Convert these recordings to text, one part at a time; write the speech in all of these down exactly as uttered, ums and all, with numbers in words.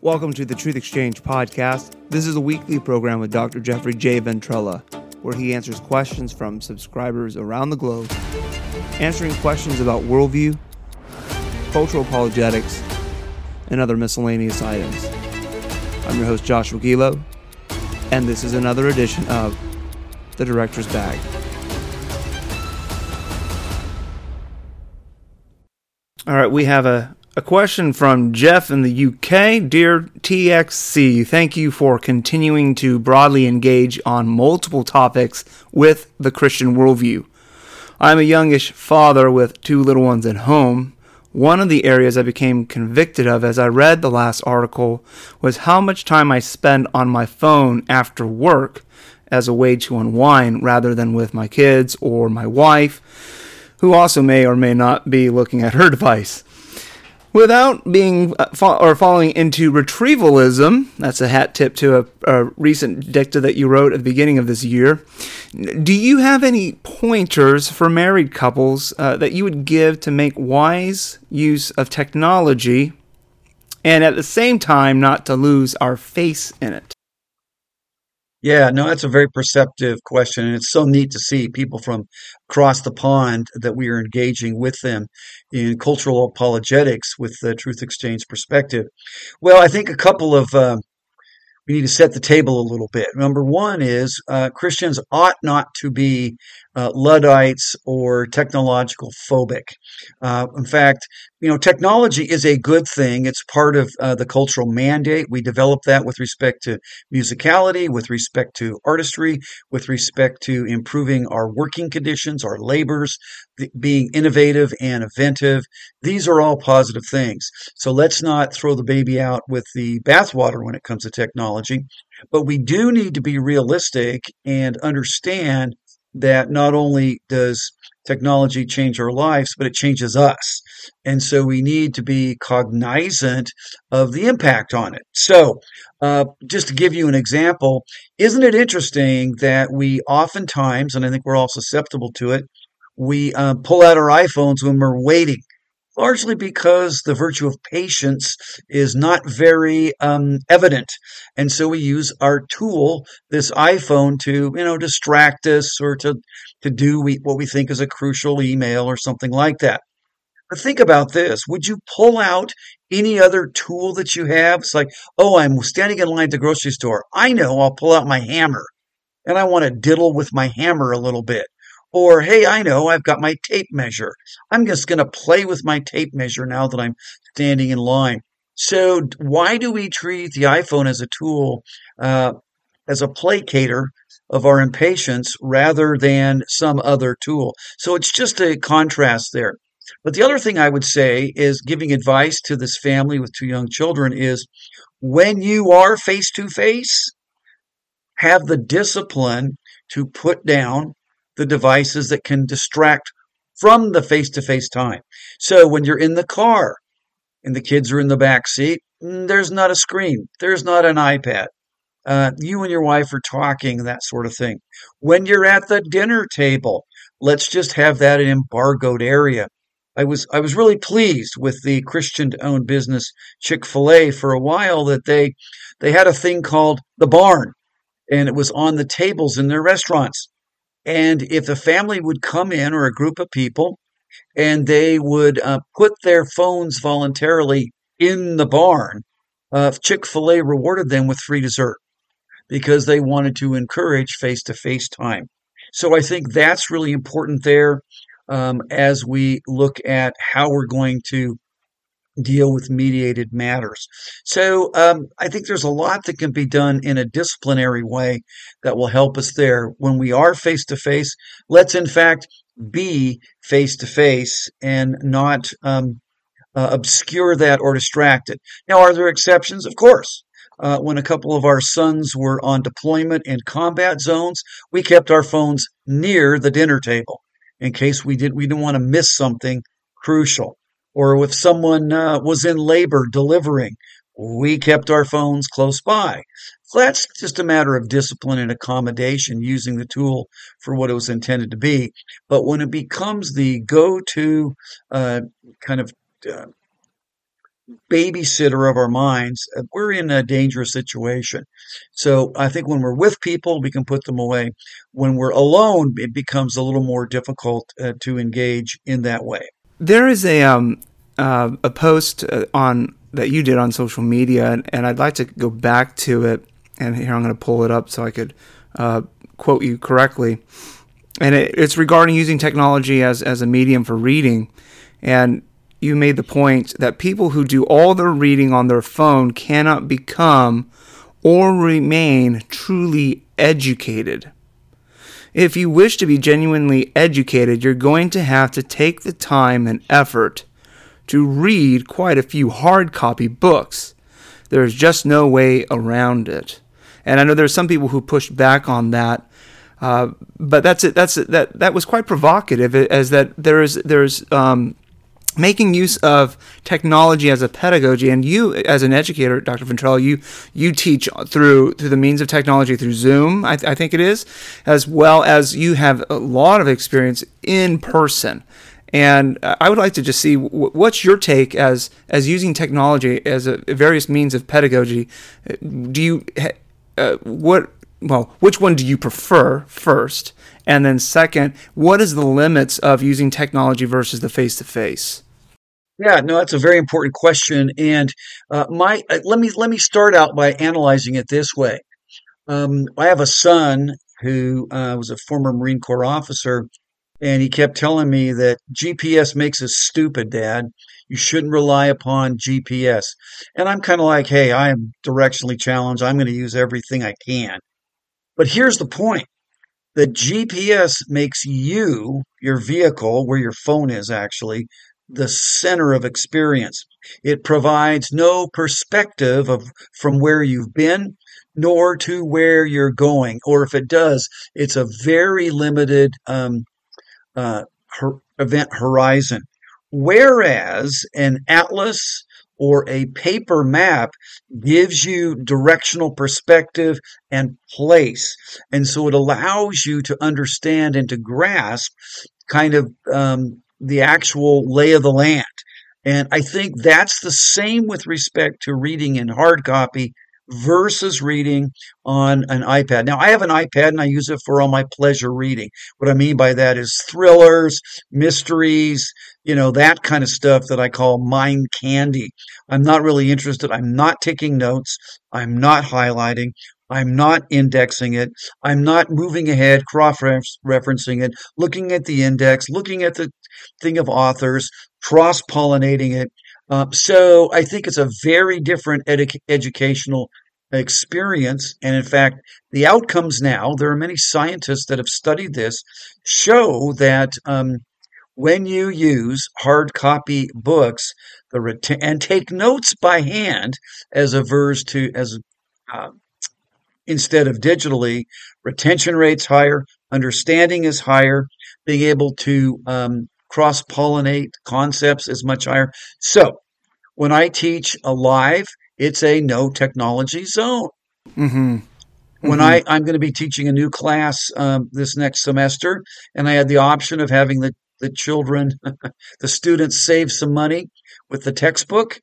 Welcome to the Truth Exchange podcast. This is a weekly program with Doctor Jeffrey J. Ventrella, where he answers questions from subscribers around the globe, answering questions about worldview, cultural apologetics, and other miscellaneous items. I'm your host, Joshua Gilo, and this is another edition of The Director's Bag. All right, we have a, a question from Jeff in the U K. Dear T X C, thank you for continuing to broadly engage on multiple topics with the Christian worldview. I'm a youngish father with two little ones at home. One of the areas I became convicted of as I read the last article was how much time I spend on my phone after work as a way to unwind rather than with my kids or my wife, who also may or may not be looking at her device. Without being uh, fo- or falling into retrievalism, that's a hat tip to a, a recent dicta that you wrote at the beginning of this year, do you have any pointers for married couples uh, that you would give to make wise use of technology and at the same time not to lose our face in it? Yeah, no, that's a very perceptive question. And it's so neat to see people from across the pond that we are engaging with them in cultural apologetics with the Truth Exchange perspective. Well, I think a couple of, uh, we need to set the table a little bit. Number one is uh, Christians ought not to be uh, Luddites or technological phobic. Uh, in fact, you know, technology is a good thing. It's part of uh, the cultural mandate. We develop that with respect to musicality, with respect to artistry, with respect to improving our working conditions, our labors, th- being innovative and inventive. These are all positive things. So let's not throw the baby out with the bathwater when it comes to technology. But we do need to be realistic and understand that not only does technology change our lives, but it changes us. And so we need to be cognizant of the impact on it. So uh, just to give you an example, isn't it interesting that we oftentimes, and I think we're all susceptible to it, we uh, pull out our iPhones when we're waiting, largely because the virtue of patience is not very um, evident. And so we use our tool, this iPhone, to, you know, distract us or to, to do we, what we think is a crucial email or something like that. But think about this. Would you pull out any other tool that you have? It's like, oh, I'm standing in line at the grocery store. I know I'll pull out my hammer and I want to diddle with my hammer a little bit. Or, hey, I know I've got my tape measure. I'm just going to play with my tape measure now that I'm standing in line. So why do we treat the iPhone as a tool, uh, as a placator of our impatience rather than some other tool? So it's just a contrast there. But the other thing I would say is giving advice to this family with two young children is when you are face to face, have the discipline to put down the devices that can distract from the face-to-face time. So when you're in the car and the kids are in the back seat, there's not a screen. There's not an iPad. Uh, you and your wife are talking, that sort of thing. When you're at the dinner table, let's just have that an embargoed area. I was I was really pleased with the Christian-owned business Chick-fil-A for a while that they they had a thing called the barn, and it was on the tables in their restaurants. And if a family would come in or a group of people and they would uh, put their phones voluntarily in the barn, uh, Chick-fil-A rewarded them with free dessert because they wanted to encourage face-to-face time. So I think that's really important there um, as we look at how we're going to deal with mediated matters. So um, I think there's a lot that can be done in a disciplinary way that will help us there. When we are face to face, let's in fact be face to face and not um, uh, obscure that or distract it. Now, are there exceptions? Of course. Uh, when a couple of our sons were on deployment in combat zones, we kept our phones near the dinner table in case we did we didn't want to miss something crucial. Or if someone uh, was in labor delivering, we kept our phones close by. So that's just a matter of discipline and accommodation, using the tool for what it was intended to be. But when it becomes the go-to uh, kind of uh, babysitter of our minds, uh, we're in a dangerous situation. So I think when we're with people, we can put them away. When we're alone, it becomes a little more difficult uh, to engage in that way. There is a um uh, a post uh, on that you did on social media, and, and I'd like to go back to it. And here I'm going to pull it up so I could uh, quote you correctly. And it, it's regarding using technology as as a medium for reading. And you made the point that people who do all their reading on their phone cannot become or remain truly educated. If you wish to be genuinely educated, you're going to have to take the time and effort to read quite a few hard copy books. There's just no way around it. And I know there's some people who pushed back on that, uh, but that's it. That's it. That that was quite provocative, as that there is there's um, making use of technology as a pedagogy. And you, as an educator, Doctor Ventrella, you you teach through through the means of technology, through Zoom, I, I think it is, as well as you have a lot of experience in person. And I would like to just see what's your take as as using technology as a various means of pedagogy. Do you uh, what well which one do you prefer first, and then second, what is the limits of using technology versus the face to face? Yeah, no, that's a very important question, and uh, my uh, let me let me start out by analyzing it this way. Um, I have a son who uh, was a former Marine Corps officer, and he kept telling me that G P S makes us stupid, Dad. You shouldn't rely upon G P S. And I'm kind of like, hey, I am directionally challenged. I'm going to use everything I can. But here's the point. The G P S makes you, your vehicle, where your phone is actually, the center of experience. It provides no perspective of from where you've been, nor to where you're going. Or if it does, it's a very limited um, uh, her, event horizon. Whereas an atlas or a paper map gives you directional perspective and place. And so it allows you to understand and to grasp kind of um, the actual lay of the land. And I think that's the same with respect to reading in hard copy versus reading on an iPad. Now, I have an iPad and I use it for all my pleasure reading. What I mean by that is thrillers, mysteries, you know, that kind of stuff that I call mind candy. I'm not really interested. I'm not taking notes. I'm not highlighting. I'm not indexing it. I'm not moving ahead, cross-referencing it, looking at the index, looking at the thing of authors, cross-pollinating it. Uh, so I think it's a very different edu- educational experience. And in fact, the outcomes now, there are many scientists that have studied this, show that um, when you use hard copy books the ret- and take notes by hand as averse to as uh, instead of digitally, retention rate's higher, understanding is higher, being able to um, cross-pollinate concepts is much higher. So when I teach a live, it's a no technology zone. Mm-hmm. When Mm-hmm. I, I'm going to be teaching a new class um, this next semester, and I had the option of having the, the children, the students save some money with the textbook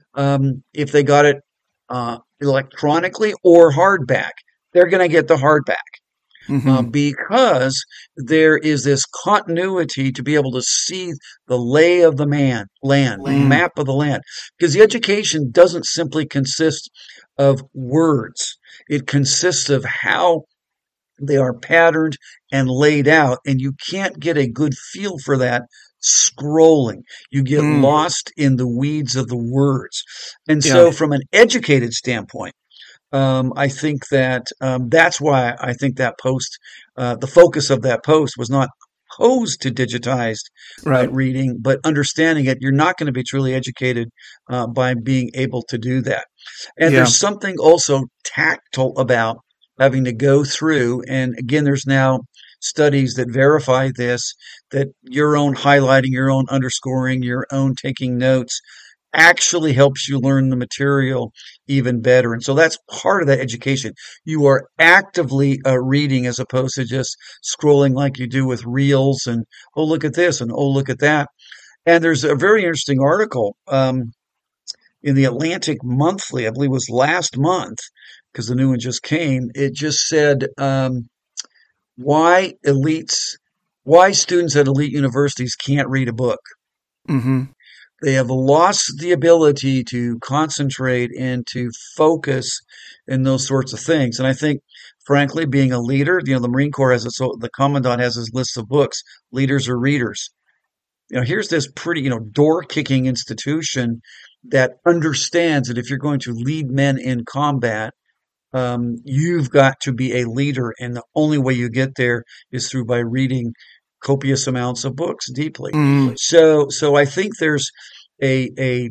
um, if they got it uh, electronically or hardback. They're going to get the hardback. Mm-hmm. Uh, because there is this continuity to be able to see the lay of the man, land, the Mm. map of the land. Because the education doesn't simply consist of words. It consists of how they are patterned and laid out, and you can't get a good feel for that scrolling. You get Mm. lost in the weeds of the words. And Yeah. so from an educated standpoint, um, I think that um, that's why I think that post, uh, the focus of that post was not opposed to digitized uh, Right. reading, but understanding it. You're not going to be truly educated uh, by being able to do that. And Yeah. there's something also tactile about having to go through. And again, there's now studies that verify this, that your own highlighting, your own underscoring, your own taking notes actually helps you learn the material even better. And so that's part of that education. You are actively uh, reading as opposed to just scrolling like you do with reels and, oh, look at this and, oh, look at that. And there's a very interesting article um, in the Atlantic Monthly, I believe it was last month, because the new one just came, it just said um, why elites, why students at elite universities can't read a book. Mm-hmm. They have lost the ability to concentrate and to focus in those sorts of things. And I think, frankly, being a leader, you know, the Marine Corps has its, the Commandant has his list of books. Leaders are readers. You know, here's this pretty, you know, door-kicking institution that understands that if you're going to lead men in combat, um, you've got to be a leader, and the only way you get there is through by reading copious amounts of books deeply. Mm-hmm. So, so I think there's a a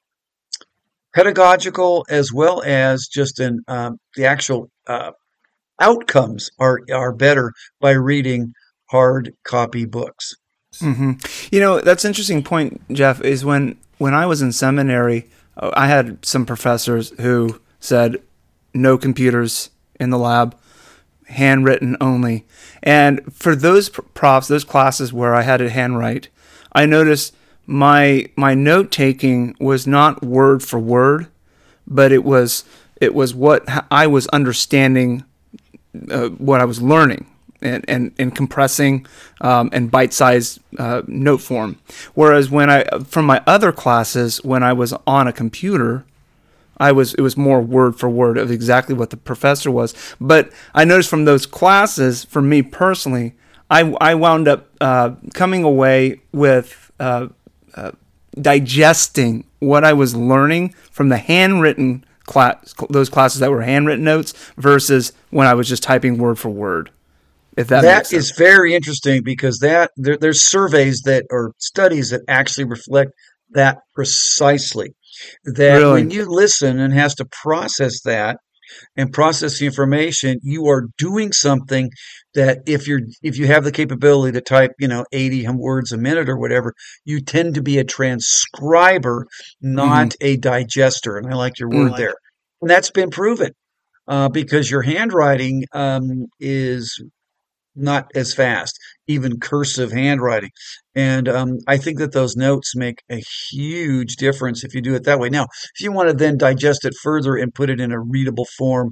pedagogical as well as just an um, the actual uh, outcomes are are better by reading hard copy books. Mm-hmm. You know, that's an interesting point, Jeff, is when, when I was in seminary, I had some professors who said no computers in the lab, handwritten only. And for those profs, those classes where I had to handwrite, I noticed my my note taking was not word for word, but it was it was what I was understanding, uh, what I was learning. And, and, and compressing um, and bite-sized uh, note form. Whereas when I, from my other classes, when I was on a computer, I was it was more word for word of exactly what the professor was. But I noticed from those classes, for me personally, I, I wound up uh, coming away with uh, uh, digesting what I was learning from the handwritten class, those classes that were handwritten notes versus when I was just typing word for word. If that that is very interesting because that there, there's surveys that or studies that actually reflect that precisely. That really? When you listen and has to process that and process the information, you are doing something that if you're if you have the capability to type, you know, eighty words a minute or whatever, you tend to be a transcriber, not mm-hmm. a digester. And I like your word mm-hmm. there. And that's been proven uh, because your handwriting um, is not as fast, even cursive handwriting. And um, I think that those notes make a huge difference if you do it that way. Now, if you want to then digest it further and put it in a readable form,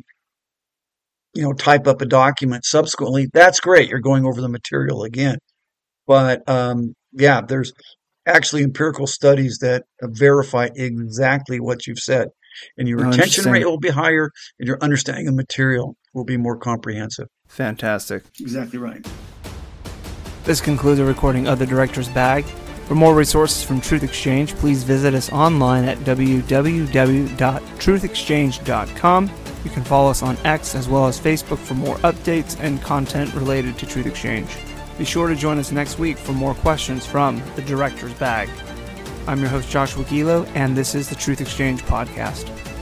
you know, type up a document subsequently, that's great. You're going over the material again. But um, yeah, there's actually empirical studies that verify exactly what you've said. And your oh, retention rate will be higher and your understanding of material will be more comprehensive. Fantastic. Exactly right. This concludes a recording of The Director's Bag. For more resources from Truth Exchange, please visit us online at w w w dot truth exchange dot com. You can follow us on X as well as Facebook for more updates and content related to Truth Exchange. Be sure to join us next week for more questions from The Director's Bag. I'm your host, Joshua Gilo, and this is the Truth Exchange Podcast.